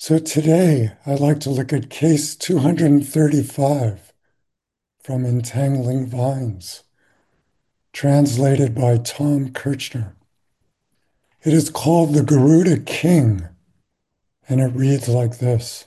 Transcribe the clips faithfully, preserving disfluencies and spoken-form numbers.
So today I'd like to look at case two hundred thirty-five from Entangling Vines, translated by Tom Kirchner. It is called the Garuda King, and it reads like this.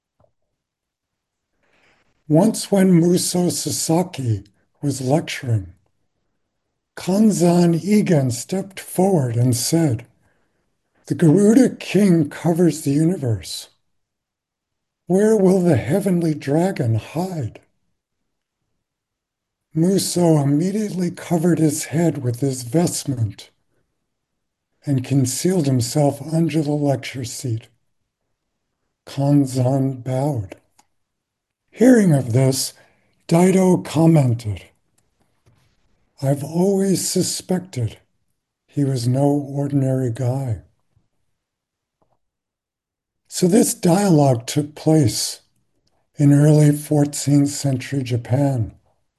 Once when Muso Sasaki was lecturing, Kanzan Egan stepped forward and said, "The Garuda King covers the universe. Where will the heavenly dragon hide?" Muso immediately covered his head with his vestment and concealed himself under the lecture seat. Kanzan bowed. Hearing of this, Dido commented, "I've always suspected he was no ordinary guy." So this dialogue took place in early fourteenth century Japan.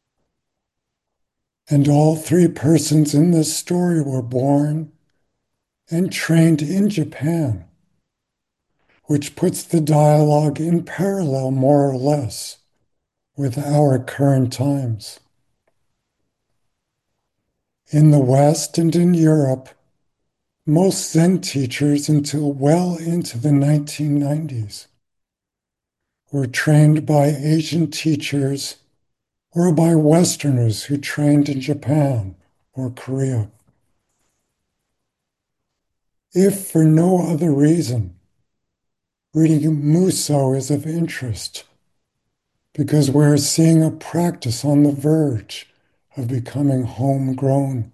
And all three persons in this story were born and trained in Japan, which puts the dialogue in parallel more or less with our current times. In the West and in Europe, most Zen teachers until well into the nineteen nineties were trained by Asian teachers or by Westerners who trained in Japan or Korea. If for no other reason, reading Muso is of interest because we're seeing a practice on the verge of becoming homegrown.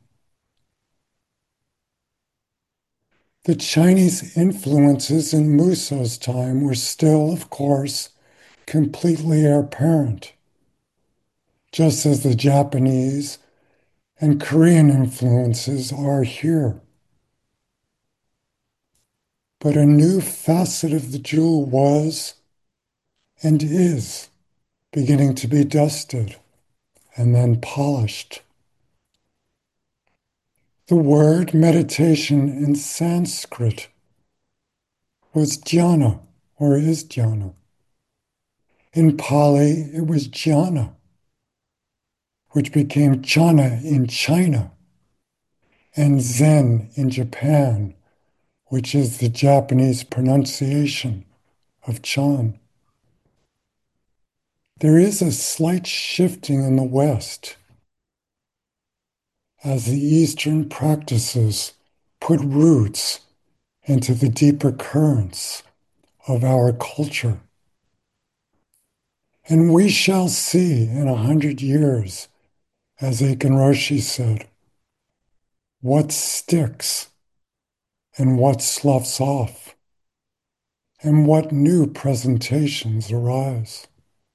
The Chinese influences in Muso's time were still, of course, completely apparent, just as the Japanese and Korean influences are here. But a new facet of the jewel was and is beginning to be dusted and then polished. The word meditation in Sanskrit was jhana, or is jhana. In Pali, it was jhana, which became chana in China, and Zen in Japan, which is the Japanese pronunciation of Chan. There is a slight shifting in the West as the Eastern practices put roots into the deeper currents of our culture. And we shall see in a hundred years, as Aiken Roshi said, what sticks and what sloughs off, and what new presentations arise.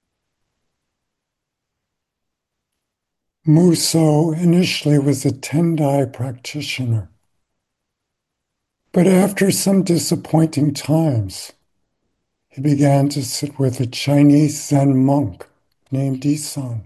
Muso initially was a Tendai practitioner, but after some disappointing times, he began to sit with a Chinese Zen monk named Isan.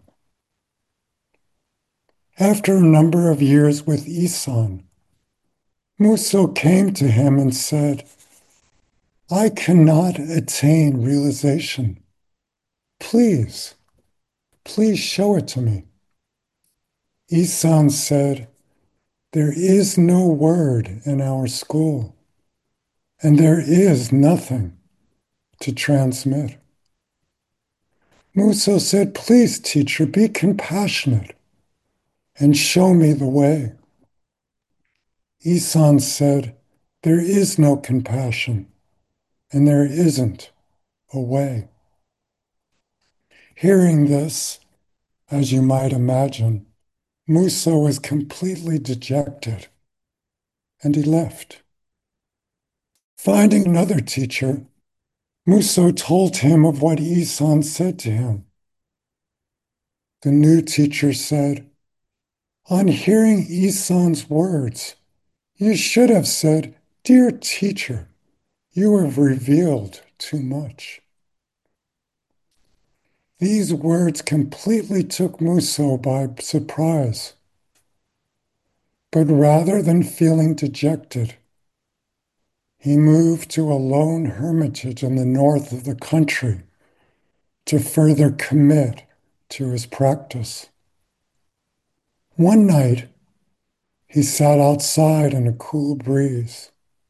After a number of years with Isan, Muso came to him and said, "I cannot attain realization. Please, please show it to me." Isan said, "There is no word in our school, and there is nothing to transmit." Muso said, "Please, teacher, be compassionate and show me the way." Isan said, "There is no compassion, and there isn't a way." Hearing this, as you might imagine, Muso was completely dejected, and he left. Finding another teacher, Muso told him of what Isan said to him. The new teacher said, "On hearing Isan's words, you should have said, 'Dear teacher, you have revealed too much.'" These words completely took Muso by surprise. But rather than feeling dejected, he moved to a lone hermitage in the north of the country to further commit to his practice. One night, he sat outside in a cool breeze.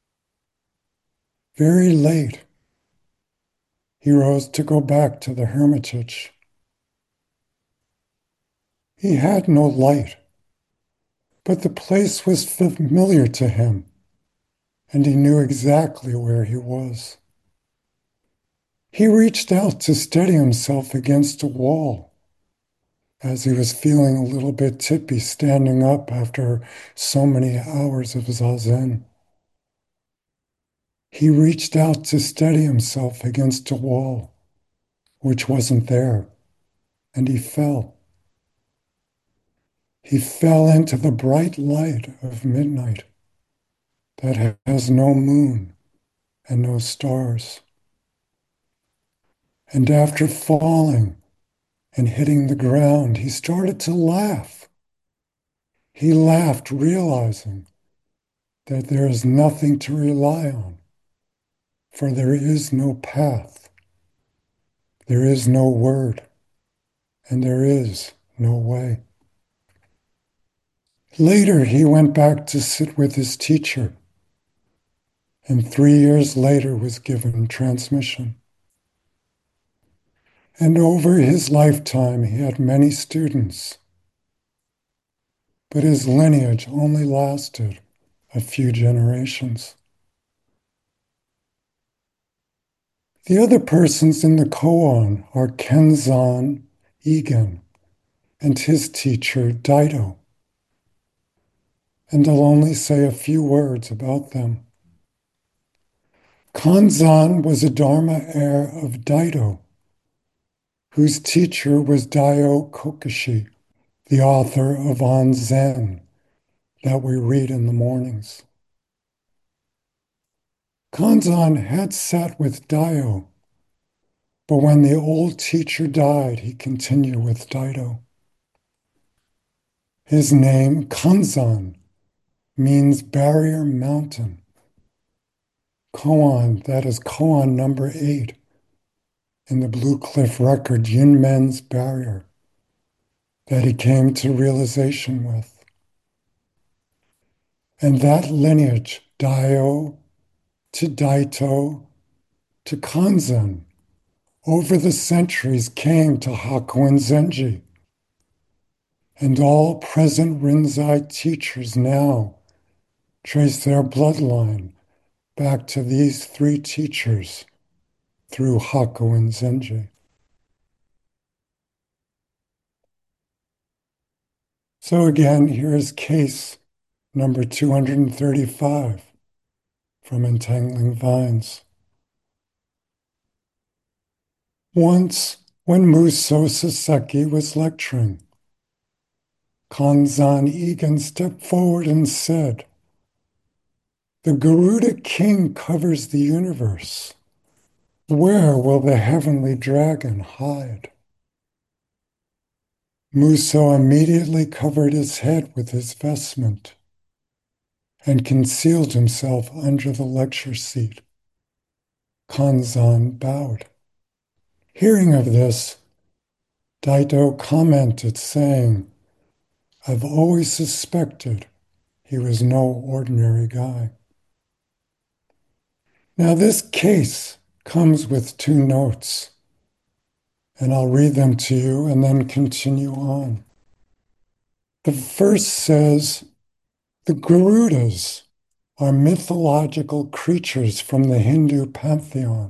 Very late, he rose to go back to the hermitage. He had no light, but the place was familiar to him, and he knew exactly where he was. He reached out to steady himself against a wall as he was feeling a little bit tippy standing up after so many hours of zazen. He reached out to steady himself against a wall, which wasn't there, and he fell. He fell into the bright light of midnight that has no moon and no stars. And after falling and hitting the ground, he started to laugh. He laughed, realizing that there is nothing to rely on, for there is no path, there is no word, and there is no way. Later, he went back to sit with his teacher, and three years later was given transmission. And over his lifetime, he had many students, but his lineage only lasted a few generations. The other persons in the koan are Kenzan Egan and his teacher Daido, and I'll only say a few words about them. Kanzan was a Dharma heir of Daido, whose teacher was Daio Kokushi, the author of On Zen that we read in the mornings. Kanzan had sat with Daio, but when the old teacher died, he continued with Daido. His name, Kanzan, means barrier mountain. Koan, that is koan number eight in the Blue Cliff record, Yunmen's barrier, that he came to realization with. And that lineage, Daio to Daito to Kanzen, over the centuries came to Hakuin Zenji. And all present Rinzai teachers now trace their bloodline back to these three teachers through Hakuin Zenji. So again, here is case number two hundred thirty-five from Entangling Vines. Once, when Muso Saseki was lecturing, Kanzan Egan stepped forward and said, "The Garuda King covers the universe. Where will the heavenly dragon hide?" Muso immediately covered his head with his vestment and concealed himself under the lecture seat. Kanzan bowed. Hearing of this, Daito commented, saying, "I've always suspected he was no ordinary guy." Now, this case comes with two notes, and I'll read them to you and then continue on. The first says, "The Garudas are mythological creatures from the Hindu pantheon.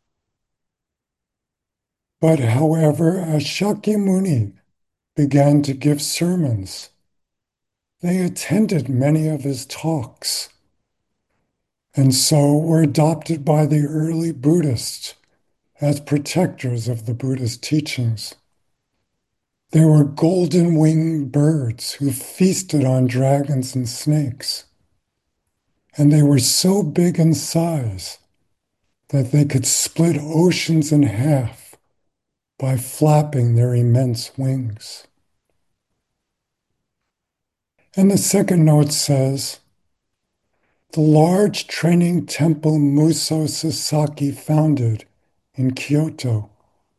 But however, as Shakyamuni began to give sermons, they attended many of his talks, and so were adopted by the early Buddhists as protectors of the Buddhist teachings. There were golden-winged birds who feasted on dragons and snakes, and they were so big in size that they could split oceans in half by flapping their immense wings." And the second note says, The large training temple Muso Sasaki founded in Kyoto.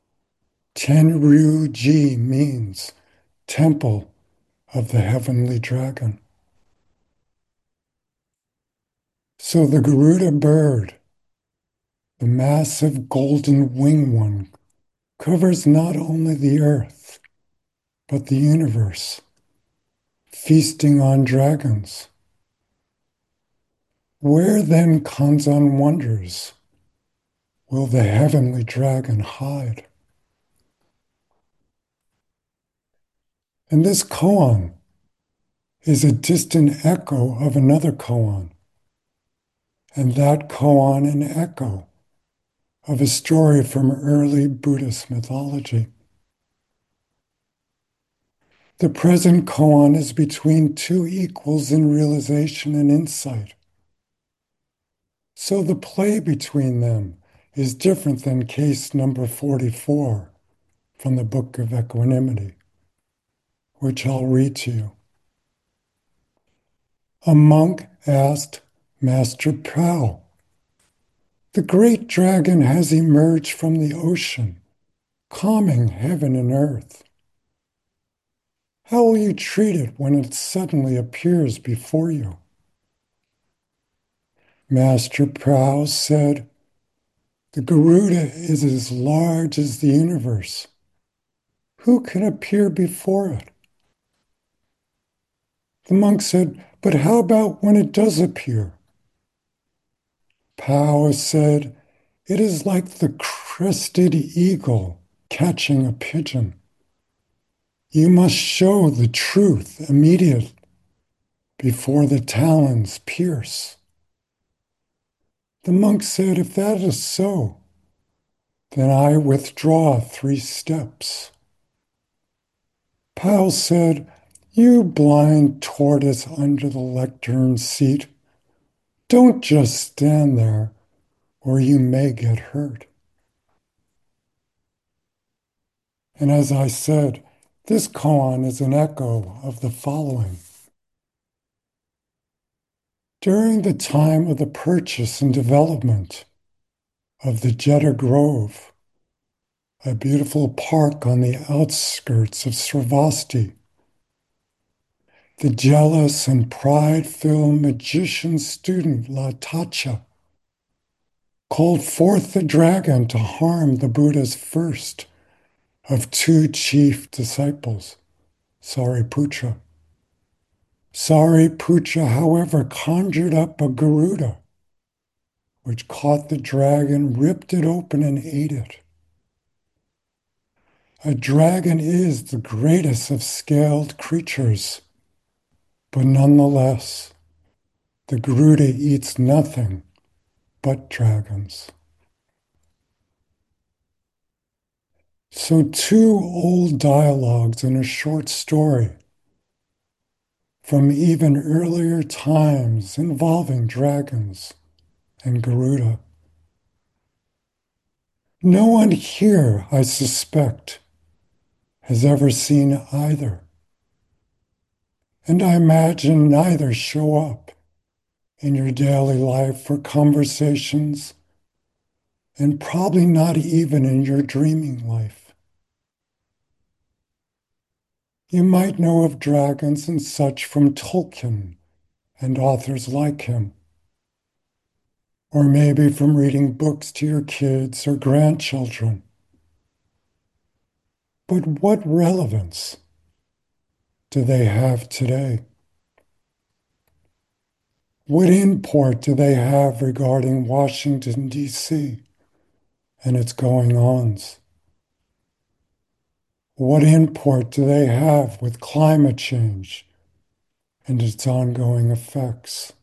Tenryuji means Temple of the Heavenly Dragon. So the Garuda bird, the massive golden winged one, covers not only the earth, but the universe, feasting on dragons. Where then, Kanzan wonders, will the heavenly dragon hide? And this koan is a distant echo of another koan, and that koan an echo of a story from early Buddhist mythology. The present koan is between two equals in realization and insight. So the play between them is different than case number forty-four from the Book of Equanimity, which I'll read to you. A monk asked Master Pao, "The great dragon has emerged from the ocean, calming heaven and earth. How will you treat it when it suddenly appears before you?" Master Pao said, "The Garuda is as large as the universe. Who can appear before it?" The monk said, "But how about when it does appear?" Pao said, "It is like the crested eagle catching a pigeon. You must show the truth immediately before the talons pierce." The monk said, "If that is so, then I withdraw three steps." Pao said, "You blind tortoise under the lectern seat, don't just stand there or you may get hurt." And as I said, this koan is an echo of the following. During the time of the purchase and development of the Jeddah Grove, a beautiful park on the outskirts of Sravasti, the jealous and pride-filled magician student Latacha called forth the dragon to harm the Buddha's first of two chief disciples, Sariputra. Sariputra, however, conjured up a Garuda, which caught the dragon, ripped it open, and ate it. A dragon is the greatest of scaled creatures, but nonetheless, the Garuda eats nothing but dragons. So, two old dialogues in a short story from even earlier times involving dragons and Garuda. No one here, I suspect, has ever seen either. And I imagine neither show up in your daily life for conversations, and probably not even in your dreaming life. You might know of dragons and such from Tolkien and authors like him, or maybe from reading books to your kids or grandchildren. But what relevance do they have today? What import do they have regarding Washington, D C and its going-ons? What import do they have with climate change and its ongoing effects?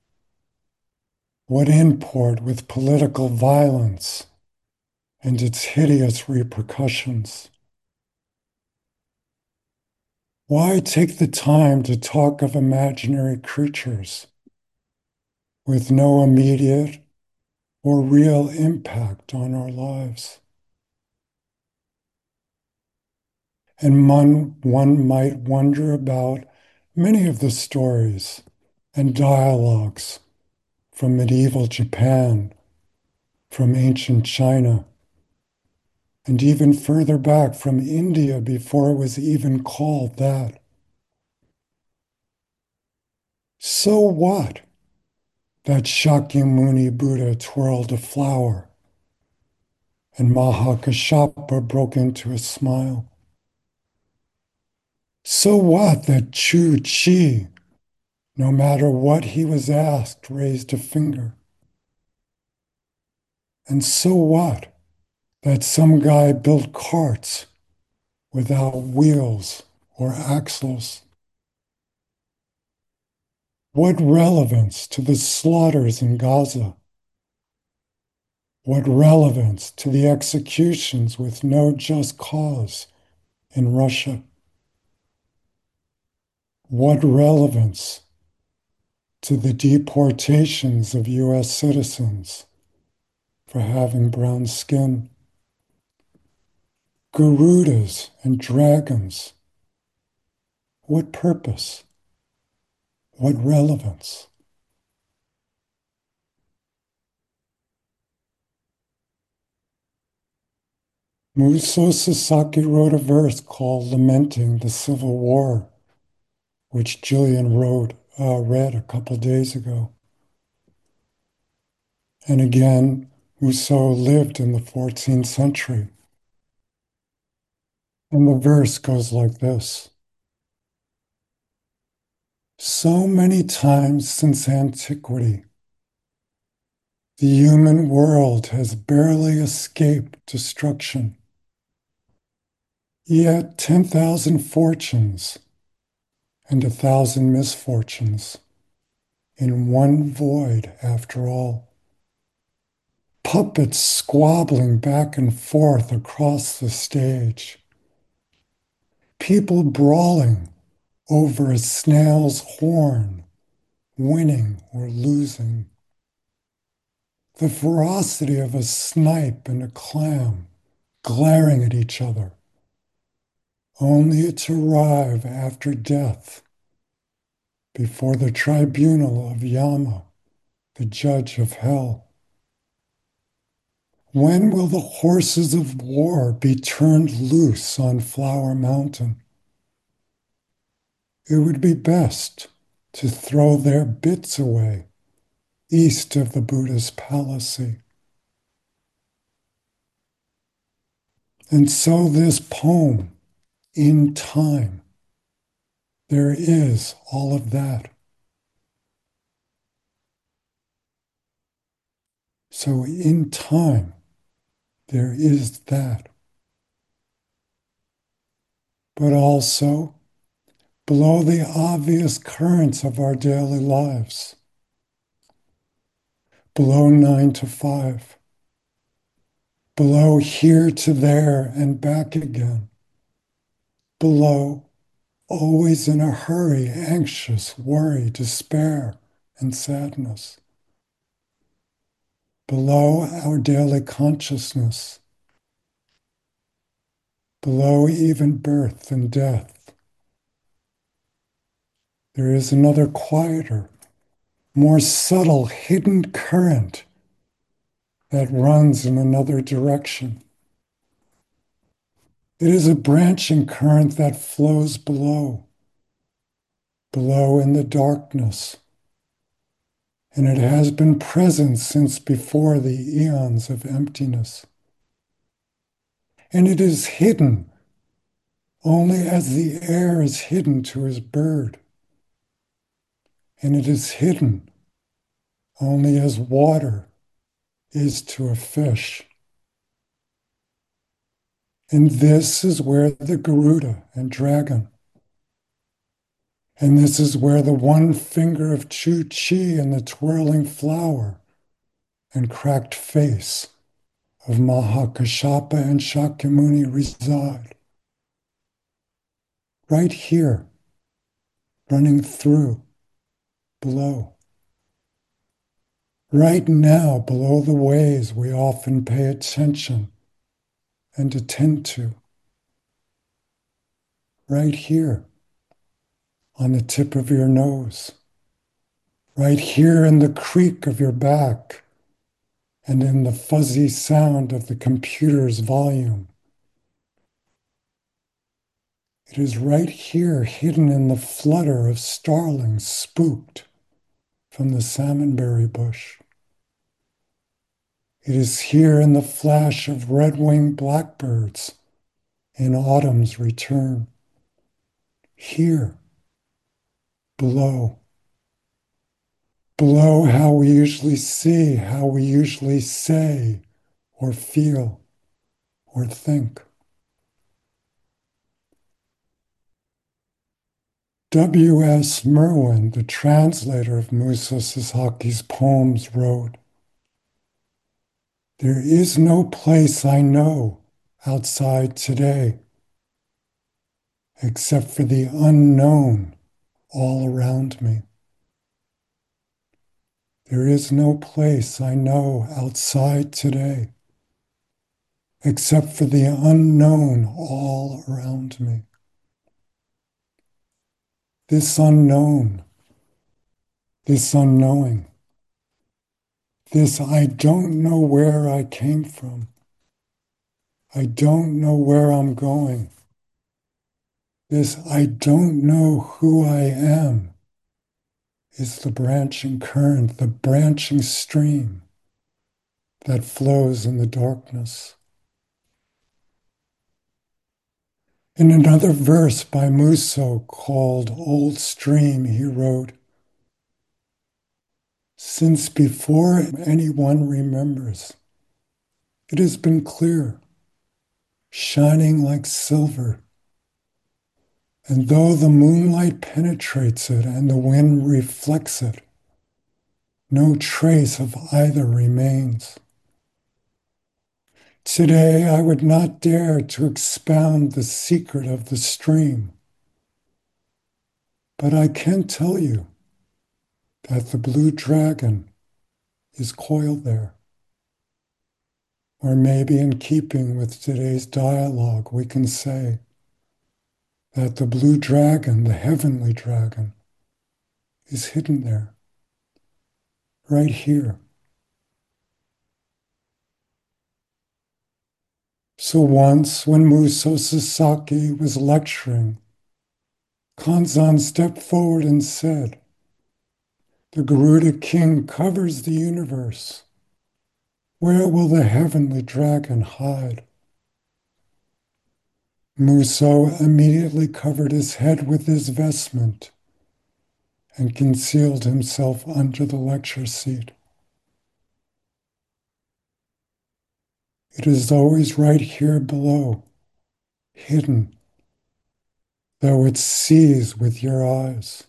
What import with political violence and its hideous repercussions? Why take the time to talk of imaginary creatures with no immediate or real impact on our lives? And one, one might wonder about many of the stories and dialogues from medieval Japan, from ancient China, and even further back from India before it was even called that. So what that Shakyamuni Buddha twirled a flower and Mahakashapa broke into a smile? So what that Chu Chi, no matter what he was asked, raised a finger? And so what that some guy built carts without wheels or axles? What relevance to the slaughters in Gaza? What relevance to the executions with no just cause in Russia? What relevance to the deportations of U S citizens for having brown skin? Garudas and dragons. What purpose? What relevance? Muso Sasaki wrote a verse called Lamenting the Civil War, which Jillian wrote, uh, read a couple days ago. And again, Muso lived in the fourteenth century. And the verse goes like this. So many times since antiquity, the human world has barely escaped destruction. Yet ten thousand fortunes and a thousand misfortunes in one void after all. Puppets squabbling back and forth across the stage. People brawling over a snail's horn, winning or losing. The ferocity of a snipe and a clam glaring at each other, only to arrive after death before the tribunal of Yama, the judge of hell. When will the horses of war be turned loose on Flower Mountain? It would be best to throw their bits away east of the Buddha's palace. And so this poem, In Time, there is all of that. So in time, there is that. But also, below the obvious currents of our daily lives, below nine to five, below here to there and back again, below always in a hurry, anxious, worry, despair, and sadness, below our daily consciousness, below even birth and death, there is another quieter, more subtle, hidden current that runs in another direction. It is a branching current that flows below, below in the darkness, and it has been present since before the eons of emptiness. And it is hidden only as the air is hidden to his bird, and it is hidden only as water is to a fish. And this is where the Garuda and dragon, and this is where the one finger of Chu Chi and the twirling flower and cracked face of Mahakashapa and Shakyamuni reside. Right here, running through, below. Right now, below the ways we often pay attention and attend to. Right here, on the tip of your nose. right here in the creak of your back and in the fuzzy sound of the computer's volume. It is right here, hidden in the flutter of starlings spooked from the salmonberry bush. It is here in the flash of red-winged blackbirds in autumn's return. Here, below. Below how we usually see, how we usually say or feel or think. W S Merwin, the translator of Musa Sasaki's poems, wrote, "There is no place I know outside today except for the unknown all around me. There is no place I know outside today except for the unknown all around me." This unknown, this unknowing, this I don't know where I came from. I don't know where I'm going. This I don't know who I am is the branching current, the branching stream that flows in the darkness. In another verse by Musso called Old Stream, he wrote, "Since before anyone remembers, it has been clear, shining like silver. And though the moonlight penetrates it and the wind reflects it, no trace of either remains. Today I would not dare to expound the secret of the stream, but I can tell you that the blue dragon is coiled there. Or maybe in keeping with today's dialogue, we can say that the blue dragon, the heavenly dragon, is hidden there, right here." So once, when Muso Sasaki was lecturing, Kanzan stepped forward and said, "The Garuda King covers the universe. Where will the heavenly dragon hide?" Muso immediately covered his head with his vestment and concealed himself under the lecture seat. It is always right here below, hidden, though it sees with your eyes.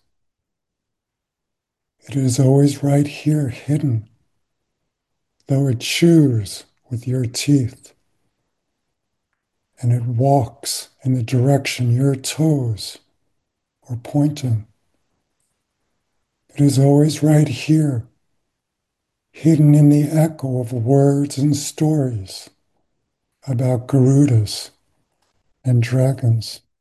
It is always right here, hidden, though it chews with your teeth, and it walks in the direction your toes are pointing. It is always right here, hidden in the echo of words and stories about Garudas and dragons.